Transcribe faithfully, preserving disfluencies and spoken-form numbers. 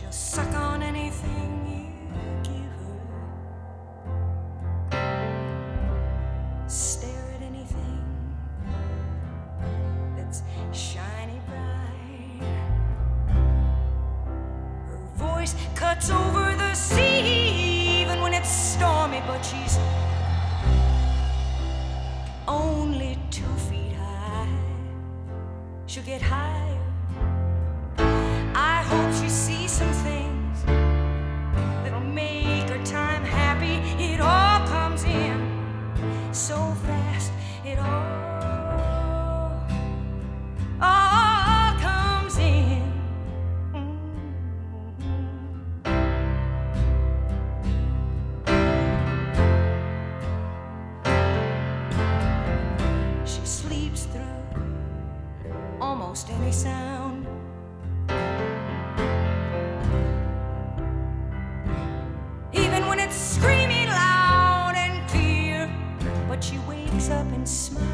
She'll suck on anything you give her, stare at anything that's shiny bright. Her voice cuts over the sea even when it's stormy, but she's only two feet high. She'll get higher. I hope she sees some things that'll make her time happy. It all comes in so fast. It all, all comes in. Mm-hmm. She sleeps through almost any sound. Even when it's screaming loud and clear, but she wakes up and smiles.